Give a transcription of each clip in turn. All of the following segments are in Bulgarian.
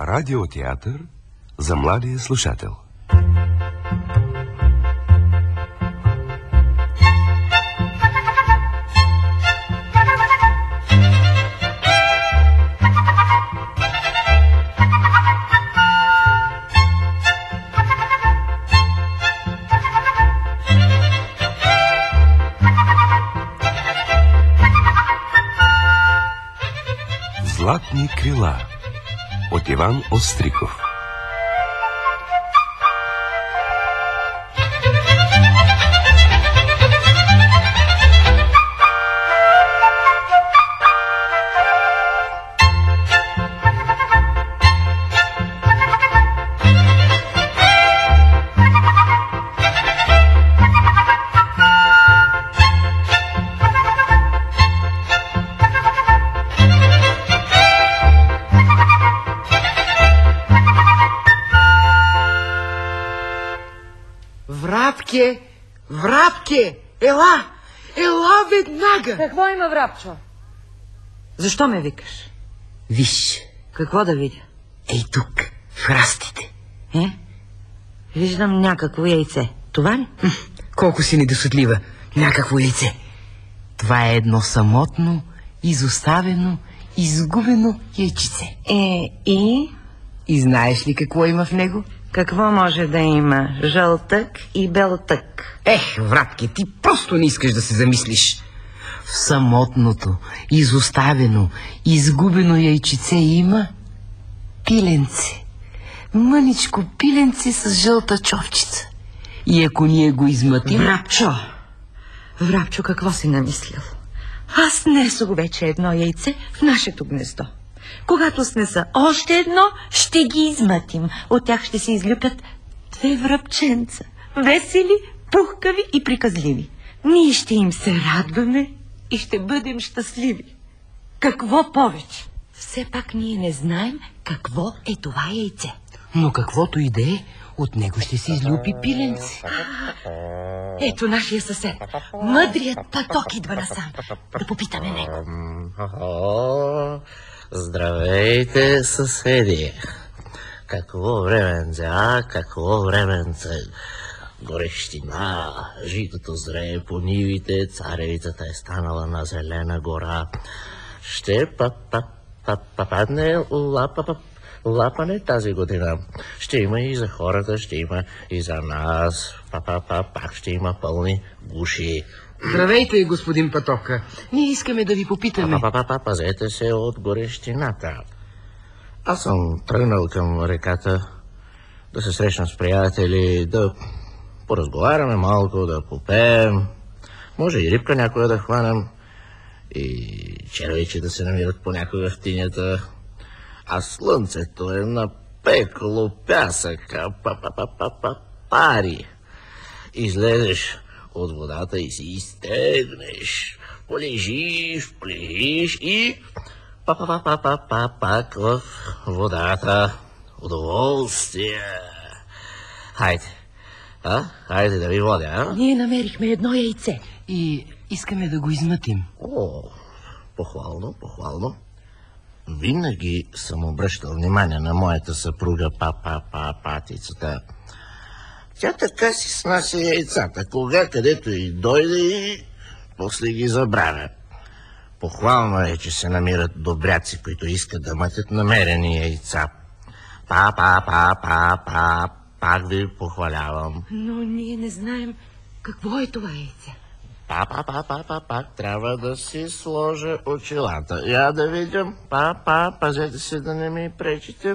Радиотеатър за младия слушател. Златни крила от Иван Остриков. Врабке! Ела веднага! Какво има, Врабчо? Защо ме викаш? Виж. Какво да видя? Ей тук, в храстите. Виждам някакво яйце. Това ли? Колко си недосъдлива. Някакво яйце. Това е едно самотно, изоставено, изгубено яйчице. И знаеш ли какво има в него? Какво може да има? Жълтък и белтък. Врабке, ти просто не искаш да се замислиш. В самотното, изоставено, изгубено яйчице има пиленце. Мъничко пиленце с жълта човчица. И ако ние го измътим... Врабчо, какво си намислил? Аз несох вече едно яйце в нашето гнездо. Когато снеса още едно, ще ги измътим. От тях ще се излюпят 2 врабченца. Весели, пухкави и приказливи. Ние ще им се радваме и ще бъдем щастливи. Какво повече? Все пак ние не знаем какво е това яйце. Но каквото и да е, от него ще се излюпи пиленце. Ето нашия съсед. Мъдрият Паток идва насам. Да попитаме него. Здравейте, съседи! Какво временце, какво временце! Горещина, житото зрее по нивите, царевицата е станала на зелена гора. Ще падне лапане тази година. Ще има и за хората, ще има и за нас. Пак ще има пълни гуши. Здравейте, господин Патока. Ние искаме да ви попитаме. Пазете се от горещината. Аз съм тръгнал към реката да се срещна с приятели, да поразговаряме малко, да попеем. Може и рибка някоя да хванем. И червейче да се намират понякога в тинята. А слънцето е напекло пясъка. Пари. Излезеш от водата и си изтегнеш. Полежиш, плежиш и пак в водата. Удоволствие. Хайде. Хайде да ви водя, Ние намерихме едно яйце. И искаме да го измътим. Похвално. Винаги съм обръщал внимание на моята съпруга Патицата. Тя така си снася яйцата, кога където и дойде и после ги забравя. Похвално е, че се намират добряци, които искат да мътят намерени яйца. Пак ви похвалявам. Но ние не знаем какво е това яйце. Пак трябва да си сложа очилата. Я да видим. Пазете се да не ми пречите.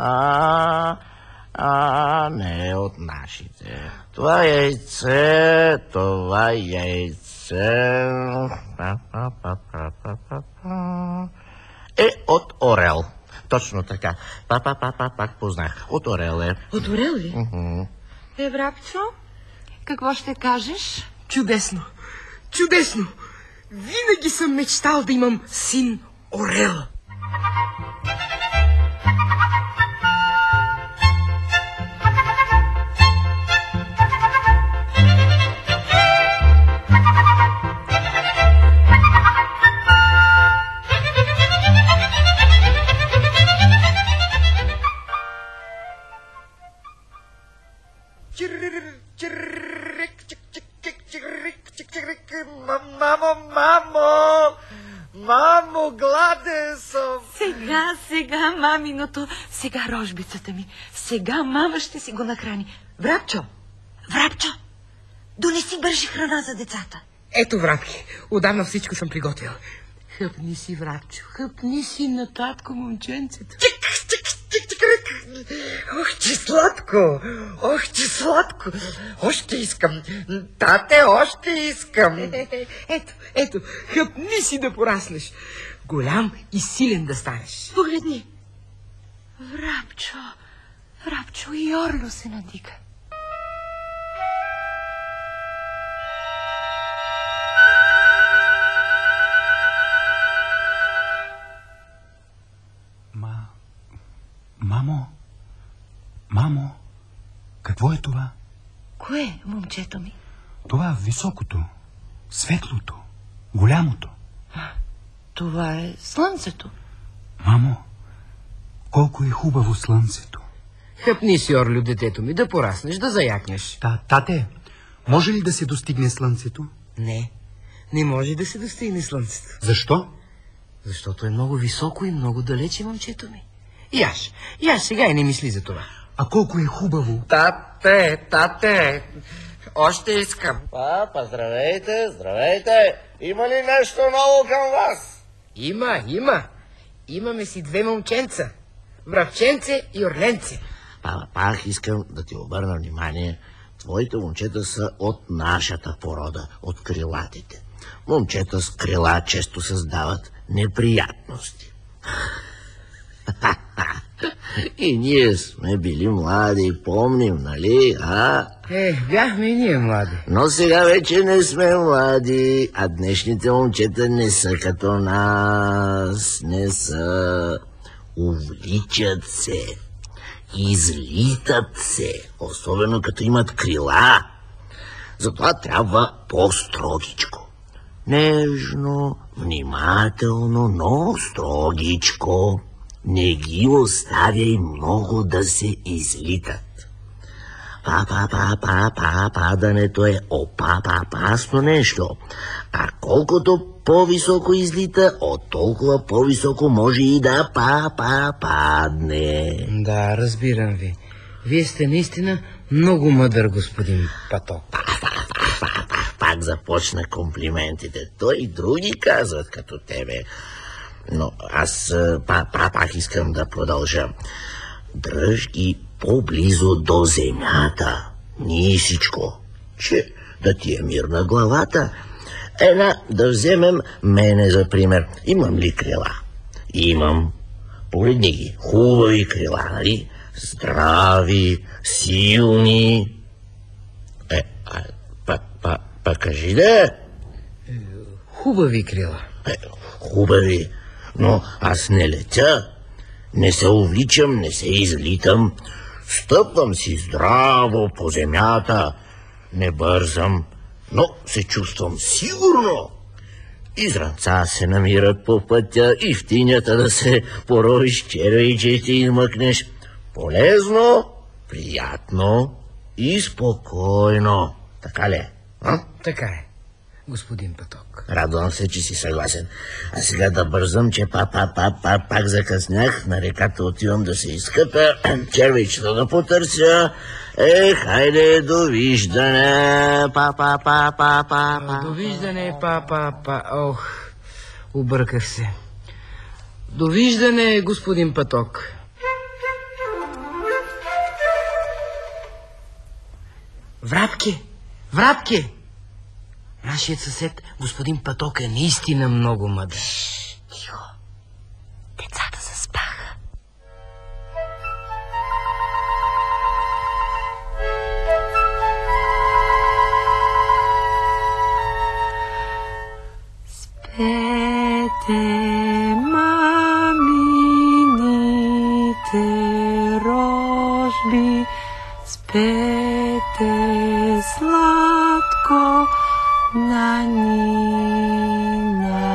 Не е от нашите. Това яйце е от орел. Точно така. Пак познах. От орел е. От орел ли? Врабчо, какво ще кажеш? Чудесно! Винаги съм мечтал да имам син орел. мамо! Мамо, гладен съм! Сега, маминото, сега рожбицата ми. Сега мама ще си го нахрани. Врапчо, донеси бърже храна за децата. Ето, Врапки, отдавна всичко съм приготвил. Хъпни си, Врапчо, хъпни си на татко момченцето. Чик. Ох, че сладко. Още искам. Тате, още искам. Ето, хъпни си да пораснеш. Голям и силен да станеш. Погледни. Врапчо, и Орло се надига. Мамо, какво е това? Кое, момчето ми? Това високото, светлото, голямото. Това е слънцето. Мамо, колко е хубаво слънцето. Хъпни си, Орлю, детето ми, да пораснеш, да заякнеш. Тате, може ли да се достигне слънцето? Не може да се достигне слънцето. Защо? Защото е много високо и много далече, момчето ми. Яш сега и не мисли за това. А колко е хубаво. Тате, още искам. Папа, здравейте. Има ли нещо ново към вас? Има. Имаме си две момченца. Врапченце и Орленце. Папа, пак искам да ти обърна внимание. Твоите момчета са от нашата порода, от крилатите. Момчета с крила често създават неприятности. И ние сме били млади, помним, нали, Бяхме и ние млади. Но сега вече не сме млади, а днешните момчета не са като нас, не са. Увличат се, излитат се, особено като имат крила. Затова трябва по-строгичко. Нежно, внимателно, но строгичко. Не ги оставяй много да се излитат. Падането е опасно нещо. А колкото по-високо излита, от толкова по-високо може и да падне. Да, разбирам ви. Вие сте наистина много мъдър, господин Паток. Пак започна комплиментите. Той и други казват като тебе. Но аз пак искам да продължа. Дръж ги по-близо до земята. Нисичко, че да ти е мирна главата. Да вземем мене за пример. Имам ли крила? Имам. Погледни ги. Хубави крила, нали? Здрави, силни. Па кажи да. Хубави крила. Хубави. Но аз не летя, не се увличам, не се излитам. Стъпвам си здраво по земята, не бързам, но се чувствам сигурно. Изранца се намират по пътя и в тинята да се поровиш, червей, че ти измъкнеш. Полезно, приятно и спокойно. Така ли? Така е, господин Паток. Радвам се, че си съгласен. А сега да бързам, че пак закъснях. На реката отивам да се изкъпя, червейчета да потърся. Хайде, довиждане, Довиждане, Ох, обърках се. Довиждане, господин Паток. Врапки! Нашият съсед, господин Паток, е наистина много мъдър. Тихо. Децата заспаха. Спете, мамините рожби, спете сладко на Нина.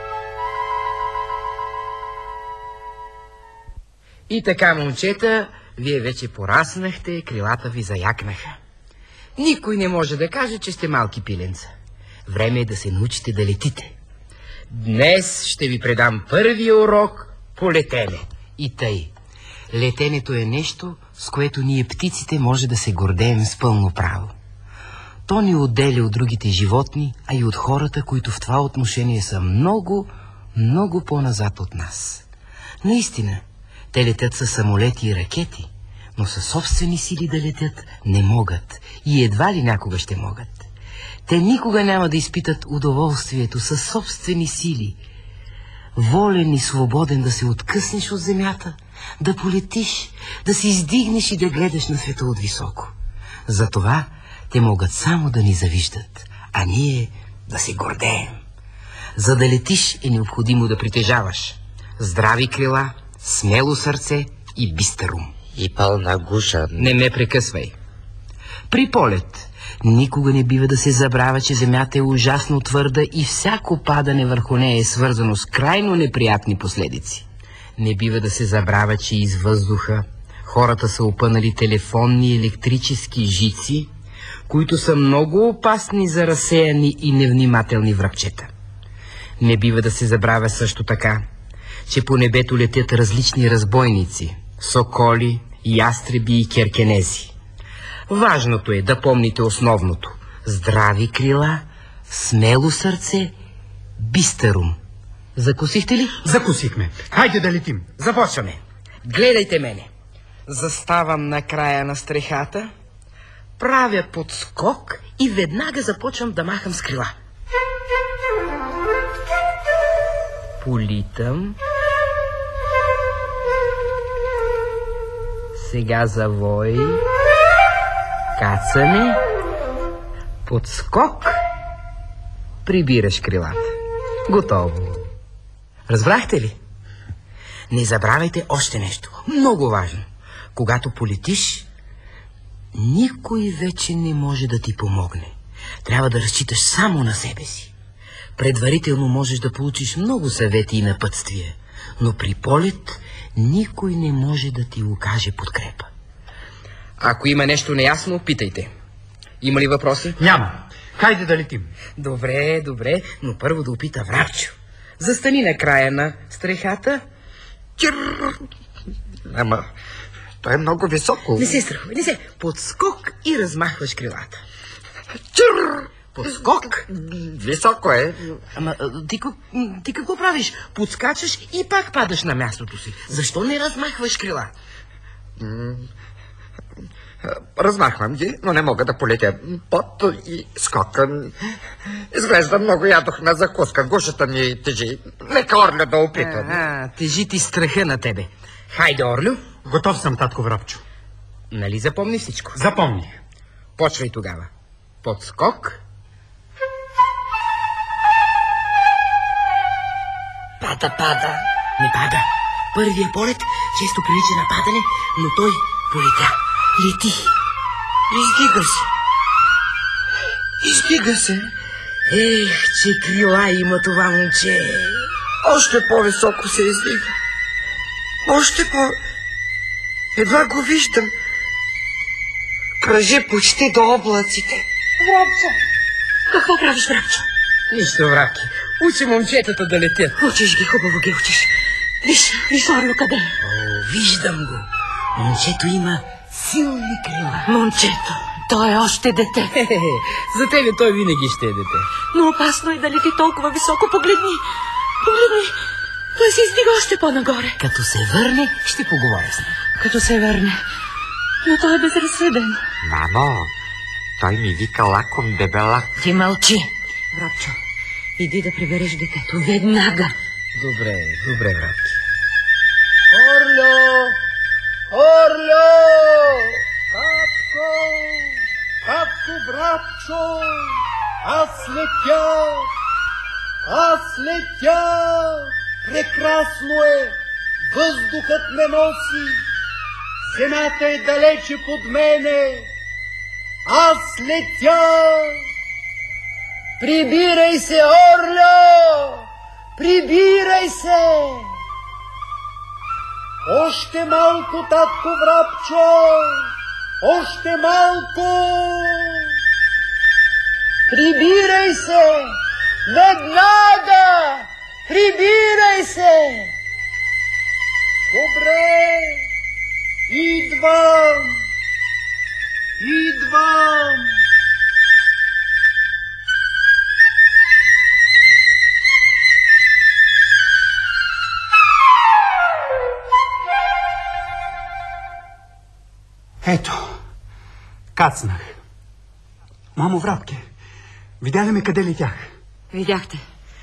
И така, момчета, Вие вече пораснахте, крилата ви заякнаха. Никой не може да каже, че сте малки пиленца. Време е да се научите да летите. Днес ще ви предам първия урок по летене. И тъй. Летенето е нещо, с което ние птиците може да се гордеем с пълно право. То ни отделя от другите животни, а и от хората, които в това отношение са много, много по-назад от нас. Наистина, те летят със самолети и ракети, но със собствени сили да летят не могат и едва ли някога ще могат. Те никога няма да изпитат удоволствието със собствени сили. Волен и свободен да се откъснеш от земята, да полетиш, да се издигнеш и да гледаш на света от високо. Затова те могат само да ни завиждат, а ние да се гордеем. За да летиш е необходимо да притежаваш здрави крила, смело сърце и бистър ум. И пълна гуша. Не ме прекъсвай. При полет никога не бива да се забравя, че земята е ужасно твърда и всяко падане върху нея е свързано с крайно неприятни последици. Не бива да се забравя, че из въздуха хората са опънали телефонни и електрически жици, които са много опасни за разсеяни и невнимателни врабчета. Не бива да се забравя също така, че по небето летят различни разбойници, соколи, ястреби и керкенези. Важното е да помните основното – здрави крила, смело сърце, бистър ум. Закусихте ли? Закусихме. Хайде да летим. Започваме. Гледайте мене. Заставам на края на стрехата, правя подскок и веднага започвам да махам с крила. Политам. Сега завой. Кацане. Подскок. Прибираш крилата. Готово. Разбрахте ли? Не забравяйте още нещо. Много важно. Когато полетиш, никой вече не може да ти помогне. Трябва да разчиташ само на себе си. Предварително можеш да получиш много съвети и напътствия, но при полет никой не може да ти окаже подкрепа. Ако има нещо неясно, питайте. Има ли въпроси? Няма. Хайде да летим. Добре, но първо да опита Врабчо. Застани на края на стрехата. Ама, той е много високо. Не се страхувай, не се. Подскок и размахваш крилата. Подскок. Високо е. Ама ти какво правиш? Подскачаш и пак падаш на мястото си. Защо не размахваш крила? Размахвам ги, но не мога да полетя. Под и скока. Изглежда много ядох на закуска. Гушата ми тежи. Нека Орлю да опитам. Тежи ти страха на тебе. Хайде, Орлю. Готов съм, татко Врабчо. Нали запомни всичко? Запомни. Почвай тогава. Подскок. Пада. Не пада. Първият полет често прилича на падане, но той полетя. Лети. Издига се. Ех, че крила има това момче. Още по-високо се издига. Още по... Едва го виждам. Кръжи почти до облаците. Врабчо! Какво правиш, Врабчо? Нищо, Врабки. Учи момчетата да летят. Учиш ги, хубаво ги учиш. Виж, Орлю, къде е? Виждам го. Момчето има силни крила. Момчето, той е още дете. За тебе той винаги ще е дете. Но опасно е да лети толкова високо. Погледни. Той се издига още по-нагоре. Като се върне, ще поговоря с него. Като се върне. Но той е безразсъден. Мамо, той ми вика лаком дебела. Ти мълчи. Врабчо, иди да прибереш детето. Веднага. Добре, Врабки. Орлю! Татко, Врабчо! Аз летя! Прекрасно е! Въздухът ме носи! Земята е далече под мене! Аз летя! Прибирай се, Орлю! Прибирай се! Още малко, татко Врабчо! Още малко! Прибирай се! Веднага! Прибирай се! Добре! Идвам! Идвам! Ето, кацнах. Мамо Врабке, видя ли ме къде летях? Видяхте.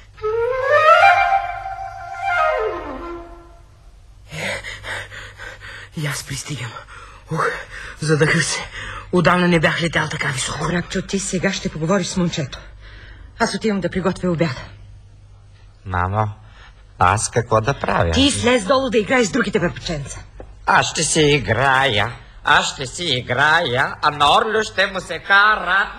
И аз пристигам. Задъхах се. Отдавна не бях летял така високо. Врабчо, ти сега ще поговориш с момчето. Аз отивам да приготвя обяда. Мамо, аз какво да правя? Ти слез долу да играеш с другите бебченца. Аз ще си играя, а на Орлю ще му се карат,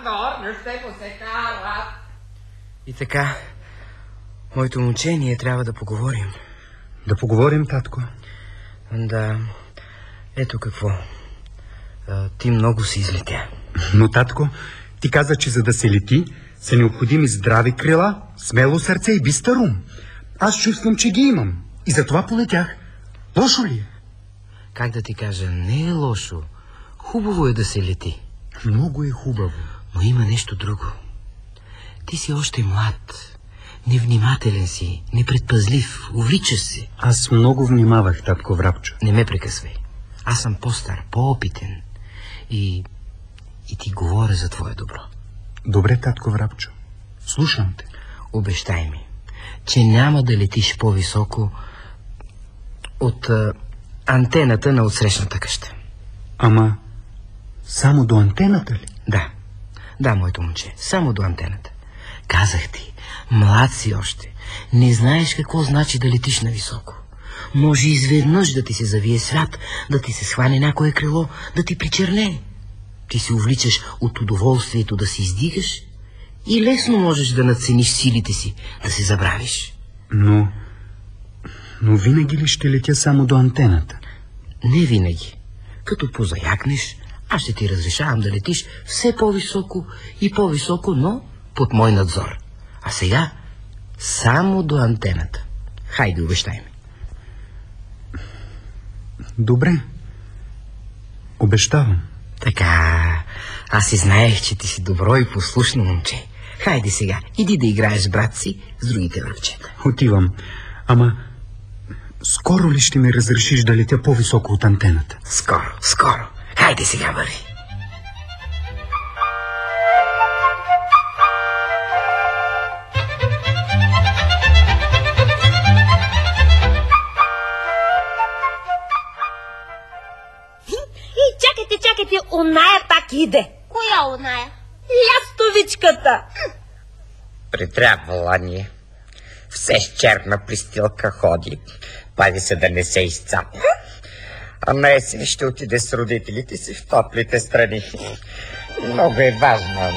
И така, моето момче, ние трябва да поговорим. Да поговорим, татко. Да, ето какво. Ти много си излетя. Но, татко, ти каза, че за да се лети, са необходими здрави крила, смело сърце и бистър ум. Аз чувствам, че ги имам. И затова полетях. Лошо ли е? Как да ти кажа, не е лошо. Хубаво е да се лети. Много е хубаво. Но има нещо друго. Ти си още млад. Невнимателен си, непредпазлив, увличаш се. Аз много внимавах, татко Врабчо. Не ме прекъсвай. Аз съм по-стар, по-опитен. И ти говоря за твое добро. Добре, татко Врабчо. Слушам те. Обещай ми, че няма да летиш по-високо от антената на отсрещната къща. Ама само до антената ли? Да, моето момче, само до антената. Казах ти, млад си още. Не знаеш какво значи да летиш нависоко. Може изведнъж да ти се завие свят, да ти се схване някое крило, да ти причерне. Ти се увличаш от удоволствието да се издигаш и лесно можеш да надцениш силите си, да се забравиш. Но винаги ли ще летя само до антената? Не винаги. Като позаякнеш, аз ще ти разрешавам да летиш все по-високо и по-високо, но под мой надзор. А сега само до антената. Хайде, обещай ми. Добре. Обещавам. Така, аз и знаех, че ти си добро и послушно момче. Хайде сега, иди да играеш с брат си с другите връбчета. Отивам. Ама скоро ли ще ми разрешиш да летя по-високо от антената? Скоро. Хайде сега, върви. Чакайте, оная пак иде. Коя оная? Лястовичката. Притрябвала ни. Все с черна пристилка ходи. Пази се да не се изцапа. А на есен ще отиде с родителите си в топлите страни. Много е важно.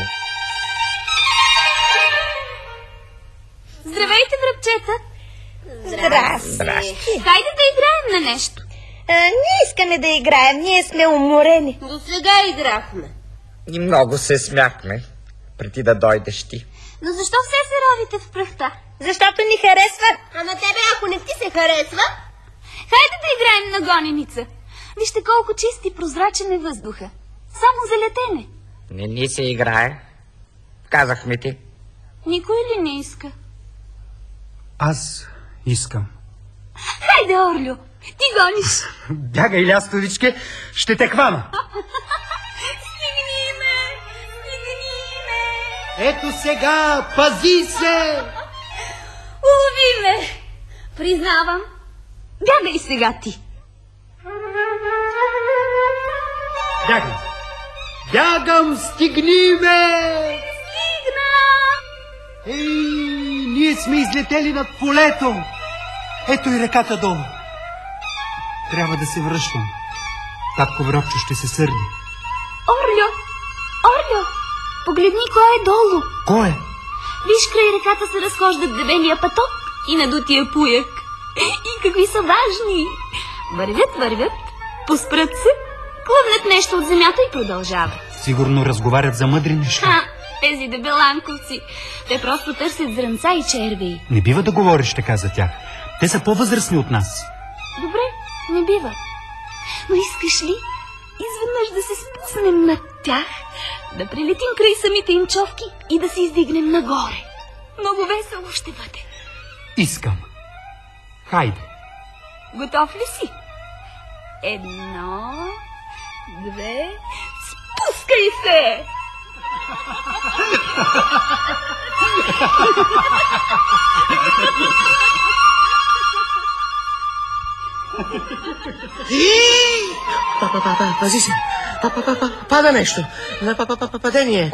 Здравейте, връбчета. Здрасти. Хайде да играем на нещо. Не искаме да играем, ние сме уморени. До сега играхме. И много се смяхме, преди да дойдеш ти. Но защо все се ровите в пръхта? Защото ни харесва. А на тебе, ако не ти се харесва? Хайде да играем на гоненица. Вижте колко чист и прозрачен е въздуха. Само за летене. Не ни се играе. Казахме ти. Никой ли не иска? Аз искам. Хайде, Орлю, ти гониш. Бягай, лястовичке, ще те хвана. Стигни ме. Ето сега, пази се! Улови ме. Признавам. Бягай сега ти. Бягам, стигни ме! Стигна. Ние сме излетели над полето. Ето и реката долу. Трябва да се връщам. Татко Врабчо ще се сърди. Орлю, погледни кой е долу. Кой е? Виж, край реката се разхождат дебелия паток и надутия пуяк. И какви са важни. Вървят, поспрат се, клъвнат нещо от земята и продължават. Сигурно разговарят за мъдри неща. Тези дебеланковци, те просто търсят зрънца и червеи. Не бива да говориш така за тях. Те са по-възрастни от нас. Добре, не бива. Но искаш ли изведнъж да се спуснем над тях, да прелетим край самите им човки и да се издигнем нагоре? Много весело ще бъде. Искам. Хайде. Готов ли си? 1, 2, спускай се! Пази се! Пада нещо! Падение!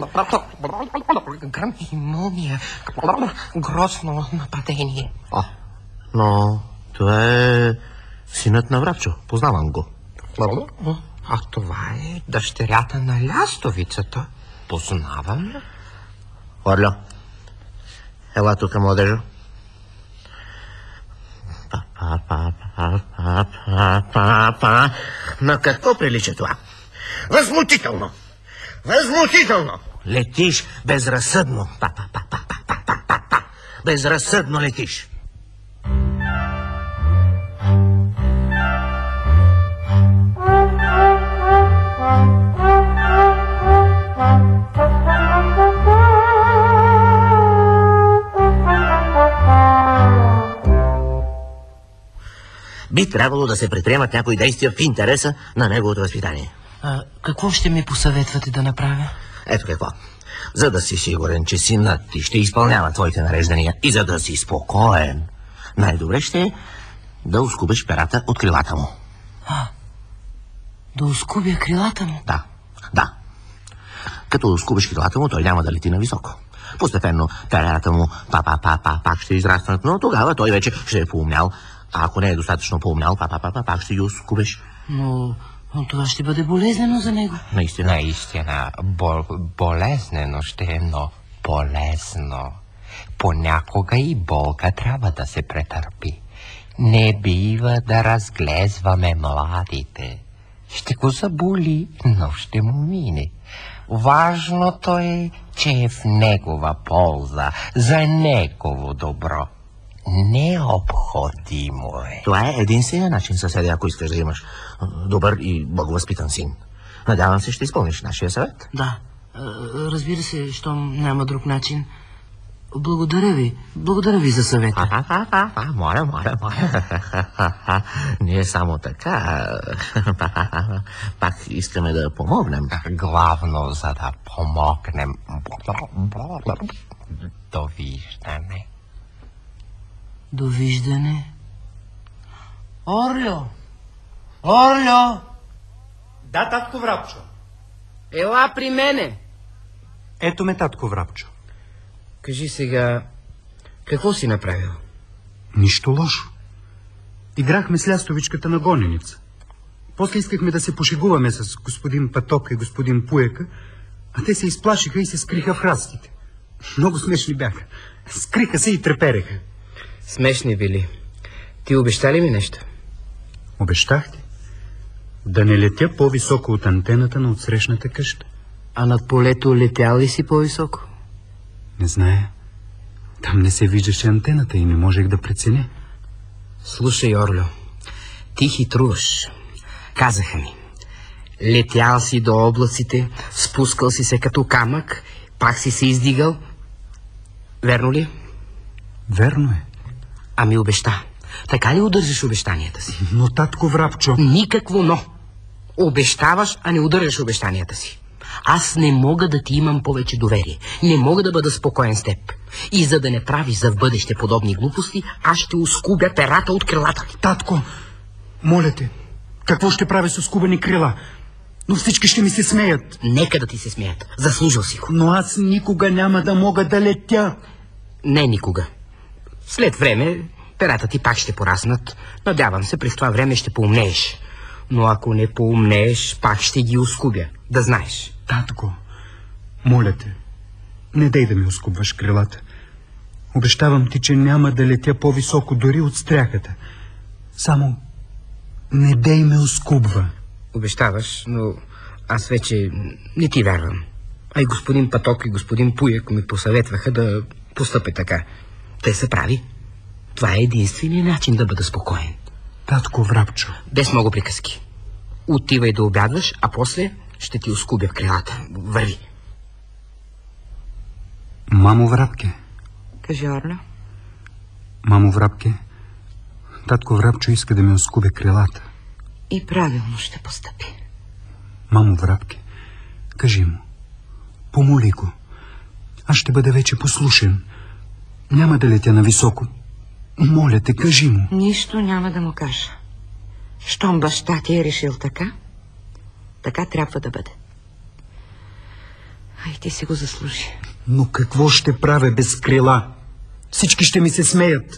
Мумия. Грозно нападение. Но това е синът на Врапчо. Познавам го. А това е дъщерята на лястовицата. Познавам. Орльо, ела тук, младежо. На какво прилича това? Възмутително! Възмутително! Летиш безразсъдно. Безразсъдно летиш. Би трябвало да се предприемат някои действия в интереса на неговото възпитание. Какво ще ми посъветвате да направя? Ето какво. За да си сигурен, че синът ти ще изпълнява твоите нареждания и за да си спокоен, най-добре ще е да оскубиш перата от крилата му. Да оскубя крилата му? Да. Като оскубиш крилата му, той няма да лети нависоко. Постепенно перата му пак ще израснат, но тогава той вече ще е поумнял. А ако не е достатъчно поумнял, пак ще ги оскубиш. Но това ще бъде болезнено за него. Наистина, болезнено ще е, но полезно. Понякога и болка трябва да се претърпи. Не бива да разглезваме младите. Ще го заболи, но ще му мине. Важното е, че е в негова полза, за негово добро. Необходимо е. Това е единственият начин, съседи, ако искаш да имаш добър и благовъзпитан син. Надявам се, ще изпълниш нашия съвет. Да, разбира се, щом няма друг начин. Благодаря ви за съвета. Моля. Ние само така пак искаме да помогнем. Главно, за да помогнем. Довиждане. Довиждане. Орльо! Да, татко Врапчо. Ела при мене. Ето ме, татко Врапчо. Кажи сега, какво си направил? Нищо лошо. Играхме с лястовичката на гоненица. После искахме да се пошегуваме с господин Паток и господин Пуека, а те се изплашиха и се скриха в храстите. Много смешни бяха. Скриха се и трепереха. Смешни били. Ти обеща ли ми нещо? Обещах ти да не летя по-високо от антената на отсрещната къща. А над полето летял ли си по-високо? Не зная. Там не се виждаше антената и не можех да преценя. Слушай, Орльо, ти хитруваш. Казаха ми. Летял си до облаците, спускал си се като камък, пак си се издигал. Верно ли? Верно е. Ами обеща. Така ли удържаш обещанията си? Но, татко Врапчо... Никакво но. Обещаваш, а не удържаш обещанията си. Аз не мога да ти имам повече доверие. Не мога да бъда спокоен с теб. И за да не правиш за в бъдеще подобни глупости, аз ще оскубя перата от крилата. Татко, моля те, какво ще правя с оскубани крила? Но всички ще ми се смеят. Нека да ти се смеят. Заслужил си го. Но аз никога няма да мога да летя. Не никога. След време перата ти пак ще пораснат. Надявам се, през това време ще поумнееш. Но ако не поумнееш, пак ще ги оскубя. Да знаеш. Татко, моля те, не дай да ми оскубваш крилата. Обещавам ти, че няма да летя по-високо дори от стряхата. Не дей ме оскубва. Обещаваш, но аз вече не ти вярвам. А и господин Паток и господин Пуек ми посъветваха да постъпя така. Те са прави. Това е единственият начин да бъда спокоен. Татко Врабчо. Без много приказки. Отивай да обядваш, а после ще ти оскубя в крилата. Върви. Мамо Врабке. Кажи, Орлю. Мамо Врабке, татко Врабчо иска да ми оскубя крилата. И правилно ще постъпи. Мамо Врабке, кажи му. Помоли го. Аз ще бъда вече послушен. Няма да летя нависоко. Моля те, кажи му. Нищо няма да му кажа. Щом баща ти е решил така, така трябва да бъде. Ай, ти си го заслужи. Но какво ще правя без крила? Всички ще ми се смеят.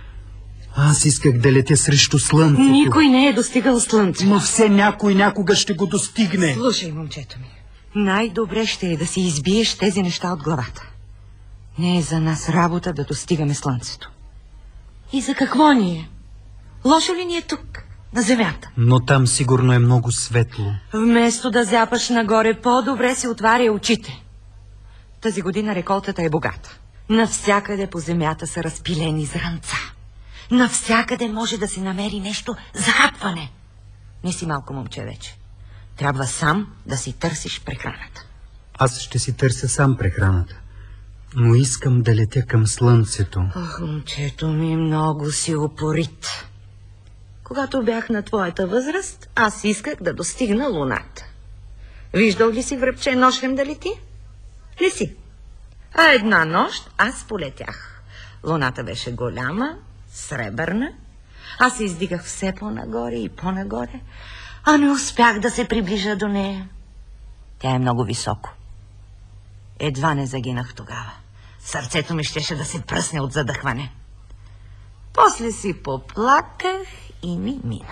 Аз исках да летя срещу слънцето. Никой не е достигал слънце. Но все някой някога ще го достигне. Слушай, момчето ми. Най-добре ще е да си избиеш тези неща от главата. Не е за нас работа да достигаме слънцето. И за какво ни е? Лошо ли ни е тук, на земята? Но там сигурно е много светло. Вместо да зяпаш нагоре, по-добре си отваря очите. Тази година реколтата е богата. Навсякъде по земята са разпилени зранца. Навсякъде може да се намери нещо за хапване. Не си малко момче вече. Трябва сам да си търсиш прехраната. Аз ще си търся сам прехраната. Но искам да летя към слънцето. Ох, момчето ми, много си упорит. Когато бях на твоята възраст, аз исках да достигна луната. Виждал ли си връбче нощем да лети? Не си. А една нощ аз полетях. Луната беше голяма, сребърна. Аз се издигах все по-нагоре и по-нагоре, а не успях да се приближа до нея. Тя е много високо. Едва не загинах тогава. Сърцето ми щеше да се пръсне от задъхване. После си поплаках и ми мина.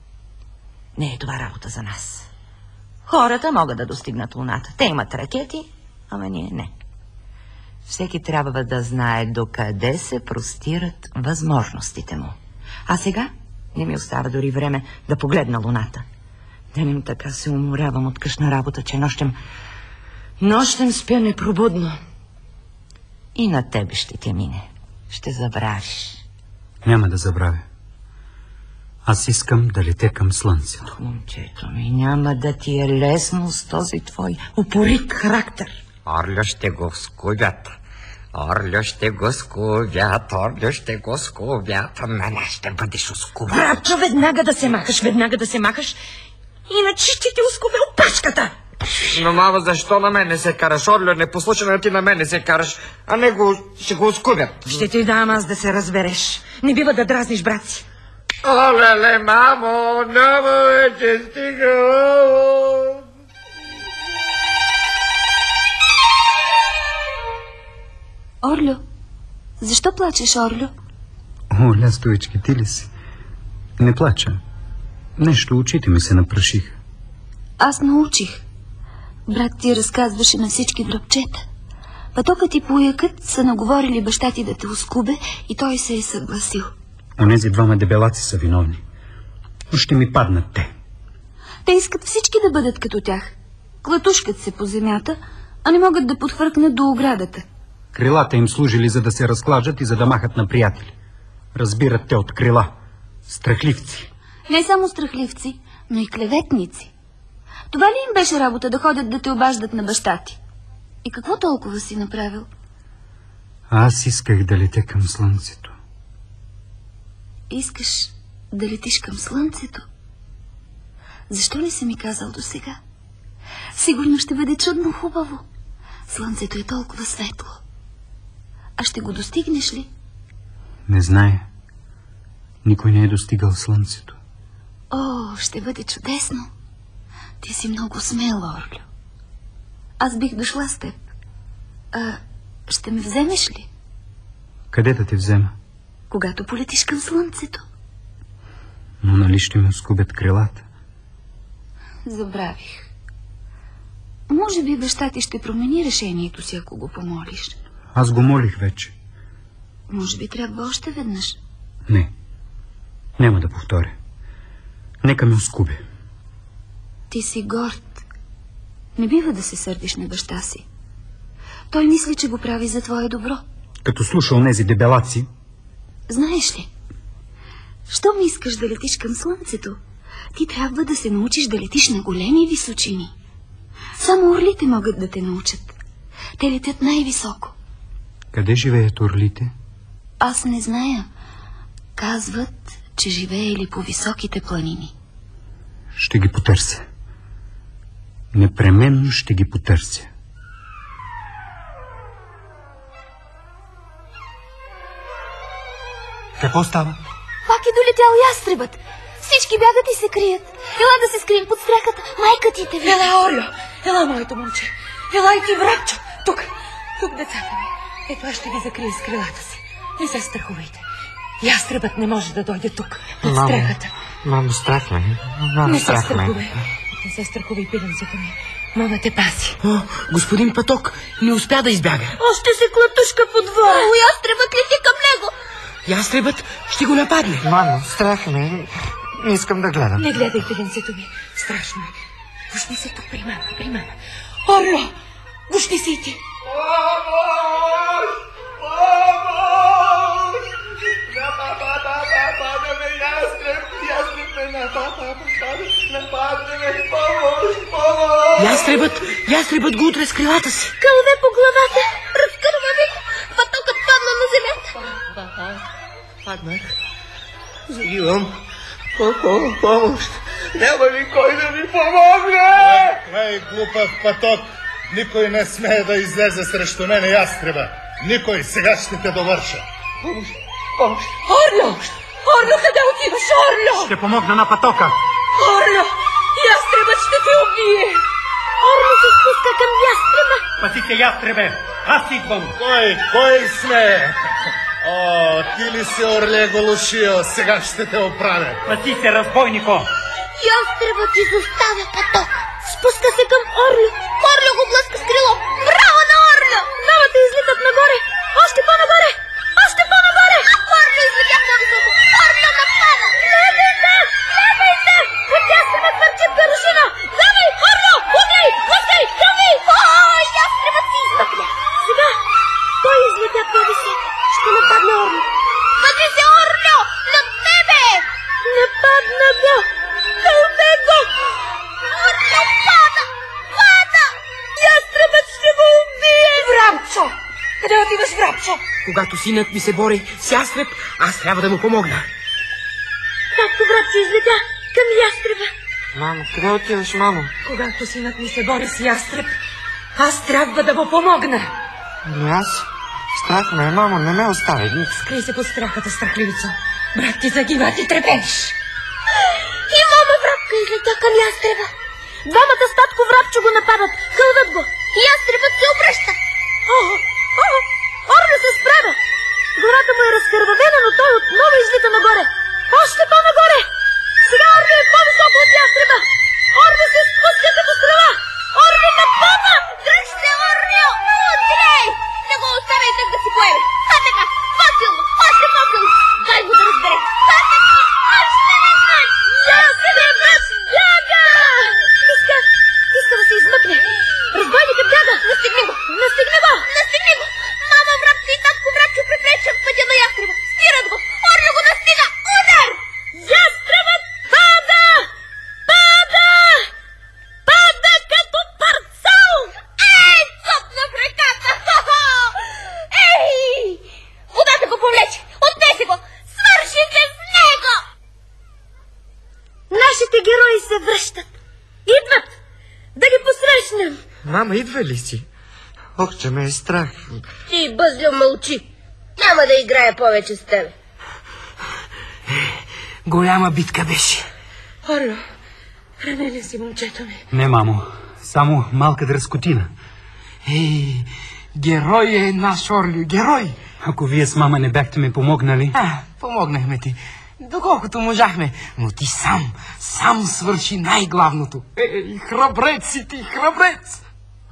Не е това работа за нас. Хората могат да достигнат луната. Те имат ракети, ама ние не. Всеки трябва да знае докъде се простират възможностите му. А сега не ми остава дори време да погледна луната. Денем така се уморявам от къщна работа, че нощем спя непробудно. И на тебе ще те мине. Ще забравиш. Няма да забравя. Аз искам да летя към слънцето. Ох, момчето ми, няма да ти е лесно с този твой упорит характер. Орлю ще го скубят. Орлю ще го скубят. Орлю ще го скубят. Мене ще бъдеш оскубен. Врабчо, веднага да се махаш. Иначе ще ти оскубя опашката. Но, мама, защо на мене се караш? Орлю, не послушай, ти на мене се караш, а него ще го оскубят. Ще ти дам аз да се разбереш. Не бива да дразниш брат си. Оле, мамо, няма вече стига. Орлю, защо плачеш, Орлю? О, лястовички, ти ли си? Не плача. Нещо очите ми се напрашиха. Аз научих. Брат ти разказваше на всички връбчета. Патокът и Пуякът са наговорили баща ти да те оскубе и той се е съгласил. Онези двама дебелаци са виновни. Но ще ми паднат те. Те искат всички да бъдат като тях. Клатушкат се по земята, а не могат да подхвъркнат до оградата. Крилата им служили за да се разклажат и за да махат на приятели. Разбират те от крила. Страхливци. Не само страхливци, но и клеветници. Това ли им беше работа да ходят да те обаждат на баща ти? И какво толкова си направил? Аз исках да летя към слънцето. Искаш да летиш към слънцето? Защо не си ми казал досега? Сигурно ще бъде чудно хубаво. Слънцето е толкова светло. А ще го достигнеш ли? Не зная. Никой не е достигал слънцето. О, ще бъде чудесно. Ти си много смел, Орлю. Аз бих дошла с теб. Ще ме вземеш ли? Къде да те взема? Когато полетиш към слънцето. Но нали ще ме оскубят крилата? Забравих. Може би баща ти ще промени решението си, ако го помолиш. Аз го молих вече. Може би трябва още веднъж. Не. Няма да повторя. Нека ме оскубе. Ти си горд. Не бива да се сърдиш на баща си. Той мисли, че го прави за твое добро. Като слуша онези дебелаци. Знаеш ли, щом искаш да летиш към слънцето, ти трябва да се научиш да летиш на големи височини. Само орлите могат да те научат. Те летят най-високо. Къде живеят орлите? Аз не зная. Казват, че живеели по високите планини. Ще ги потърся. Непременно ще ги потърся. Какво става? Пак е долетял ястребът. Всички бягат и се крият. Ела да се скрием под стрехата. Майка ти те види. Ела, Орло! Ела, моето момче! Ела и ти, Врапчо! Тук, децата ми. Ето аз ще ги закрия с крилата си. Не се страхувайте. Ястребът не може да дойде тук, под стрехата. Мамо, страх ме. Не се страхувай. Не се страхувай, пиленцето ми. Мама те пази. О, господин Паток не успя да избяга. Още се клатушка по двора. О, ястребът лети към него. Ястребът ще го нападне. Мамо, страх ме. Не искам да гледам. Не гледай, пиленцето ми. Страшно е. Гушни се тук при мама. Орло! Гушни се и ти. Ястребът го утре с крилата си. Кълве по главата. Разкърва ми. Патокът падна на земята. Паднах. Загивам. Помощ. Няма ли кой да ми помогне? Ей, глупав Паток. Никой не смее да излезе срещу мене, ястреба. Никой. Сега ще те довърша. Помощ. Орло, къде отиваш, Орло? Ще помогна на Патока. Орло, ястребът ще те убие. Орло се спуска към ястреба. Пътите, ястребе. Аз идвам. Кой смее? О, ти ли си, орле голушио? Сега ще те оправя. Пъти се, разбойнико. Ястребът изоставя Паток. Спуска се към Орло. Орло го блъска с крило. Браво на Орло! Двамата излитат нагоре. Още по-нагоре. Орло излетя по-високо. Орло напада. Гледайте! От ястребът върчи перушина. Давай, Орло! Удрай! Блъскай! Храни! О, ястребът си измъкля. Сега той излетя по-високо. Ще нападне Орло. Пъти се, Орло! На тебе! Нападна го! Кълве го! Орло пада! Ястребът ще го убие! Врапчо! Къде отиваш, Врапчо? Когато синът ми се бори с ястреб, аз трябва да му помогна. Както Врапчо излетя към ястреба. Мамо, къде отиваш, мамо? Когато синът ми се бори с ястреб, аз трябва да му помогна. Но аз? Страх ме, мамо, не ме остави. Скрий се под страхата, страхливица. Брат ти загива, ти трепеш. И мама Врапка излетя към ястреба. Двамата с татко Врапчо го нападат, кълват го. И ястребът се обръща. Орло се справя. Гората му е разкървавена, но той отново излита нагоре. Още по-нагоре. Сега Орло е по-високо от ястреба. Орло се спуска като стрела. Орло напада. Дръжте, Орло! Удрей! Не го оставяй так да си поеме. Така, по-силно, още по-силно. Дай го да разбере. Така, още веднъж. Ястребът бяга! Иска да се измъкне. Разбойникът бяга. Настигни го. Мама Врапка и татко Врапчо препречат пътя на ястреба. Спират го. Орло го настига. Удар! Ястребът пада като парцал. Ей, цопна в ръката. Ей! Водата го повлече. Отнесе го. Свършите с него. Нашите герои се връщат. Идват. Да ги посрещнем. Мама, идва ли си? Ох, че ме е страх. Ти, бъзлю, мълчи. Няма да играя повече с тебе. Голяма битка беше. Орло, ранен си момчето ми. Не, мамо. Само малка дръскотина. Герой е наш Орлю, герой. Ако вие с мама не бяхте ми помогнали... Помогнахме ти, доколкото можахме, но ти сам свърши най-главното. Храбрец си ти, храбрец!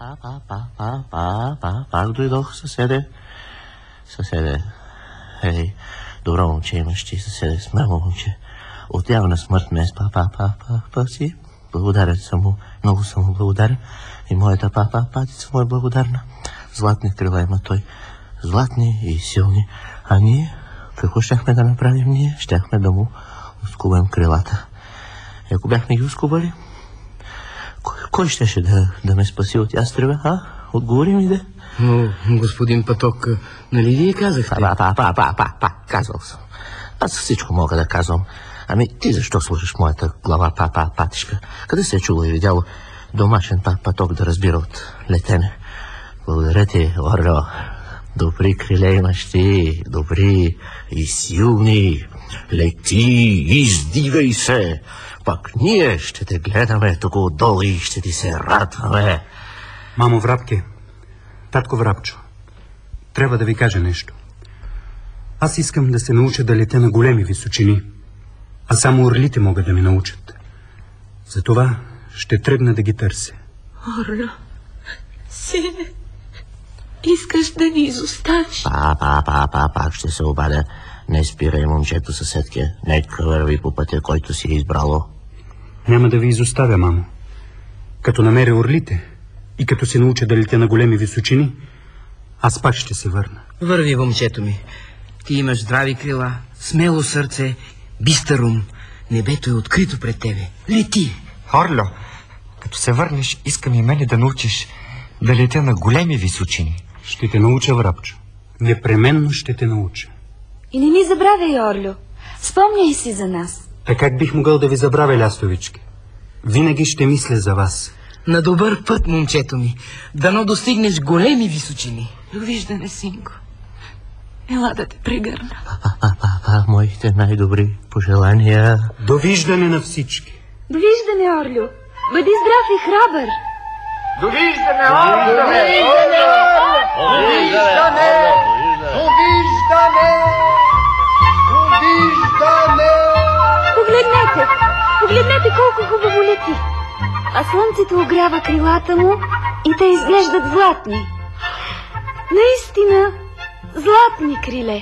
Пак дойдох, съседе. Добро момче имаш ти, съседе, смело момче. отява на смърт ме си. Благодарен съм му, много съм му благодарен. И моята патица му е благодарна. Златни крила има той. Златни и силни. А ние, какво щяхме да направим ние? Щяхме да му скубем крилата. И ако бяхме ги ускубали, кой щеше да ме спаси от ястреба, а? Отговори ми, де. Но, господин Паток, нали вие казахте? Казвал съм. Аз всичко мога да казвам. Ами ти защо слушаш моята глава, патишка? Къде се е чуло и видяло домашен Паток да разбира от летене? Благодаря ти, Орло. Добри криле имаш ти, добри и силни. Лети, издигай се. Пак ние ще те гледаме тук отдолу и ще ти се радваме. Мамо Врабке, татко Врабчо, трябва да ви кажа нещо. Аз искам да се науча да летя на големи височини, а само орлите могат да ми научат. Затова ще тръгна да ги търся. Орло, сине, искаш да ни изоставиш? Пак ще се обадя. Не спирай, момчето съседке. Нека върви по пътя, който си е избрало. Няма да ви изоставя, мамо. Като намеря орлите и като се науча да летя на големи височини, аз пак ще се върна. Върви, момчето ми. Ти имаш здрави крила, смело сърце, бистър ум. Небето е открито пред тебе. Лети! Орло, като се върнеш, искам и мене да научиш да летя на големи височини. Ще те науча, Врабчо. Непременно ще те науча. И не ни забравяй, Орлю. Спомняй си за нас. А как бих могъл да ви забравя, лястовички? Винаги ще мисля за вас. На добър път, момчето ми. Дано достигнеш големи височини. Довиждане, синко. Ела да те прегърна. Моите най-добри пожелания. Довиждане на всички. Довиждане, Орлю. Бъди здрав и храбър. Довиждане, Орлю! Довиждане! Довиждане! Довиждане! Довиждане! Погледнете! Погледнете колко хубаво лети. А слънцето огрява крилата му и те изглеждат златни. Наистина, златни криле.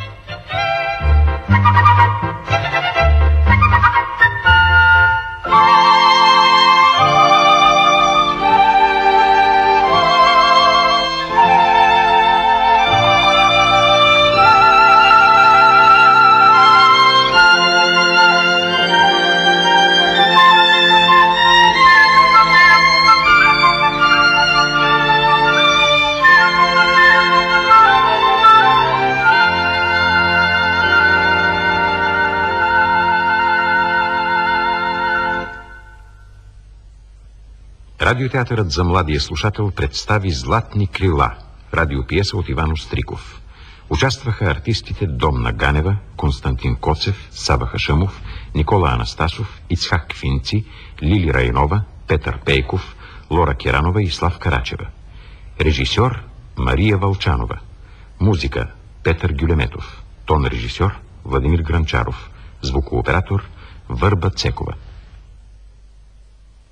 Радиотеатърът за младия слушател представи Златни крила, радиопиеса от Иван Остриков. Участваха артистите Домна Ганева, Константин Коцев, Саба Хашъмов, Никола Анастасов, Ицхак Финци, Лили Райнова, Петър Пейков, Лора Керанова и Славка Рачева. Режисьор Мария Вълчанова. Музика Петър Гюлеметов. Тон режисьор Владимир Гранчаров. Звукооператор Върба Цекова.